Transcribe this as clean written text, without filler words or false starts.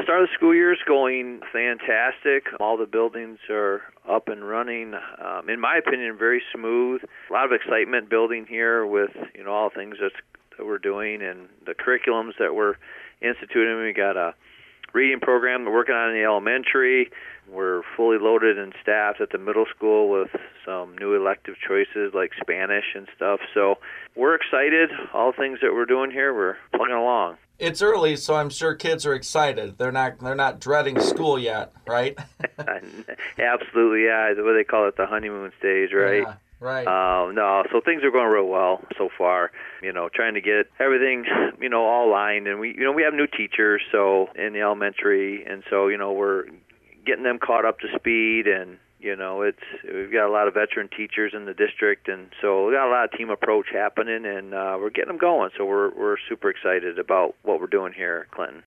start of the school year is going fantastic. All the buildings are up and running. In my opinion, very smooth. A lot of excitement building here with all the things that we're doing and the curriculums that we're instituting. We got a reading program we're working on in the elementary. We're fully loaded and staffed at the middle school with some new elective choices like Spanish and stuff. So we're excited. All the things that we're doing here, we're plugging along. It's early, so I'm sure kids are excited. They're not dreading school yet, right? Absolutely, yeah. What they call it, the honeymoon stage, right? Yeah, right. No, so things are going real well so far. Trying to get everything, all aligned, and we have new teachers, so in the elementary, and so we're getting them caught up to speed, and we've got a lot of veteran teachers in the district, and so we got a lot of team approach happening, and we're getting them going. So we're super excited about what we're doing here at Clinton.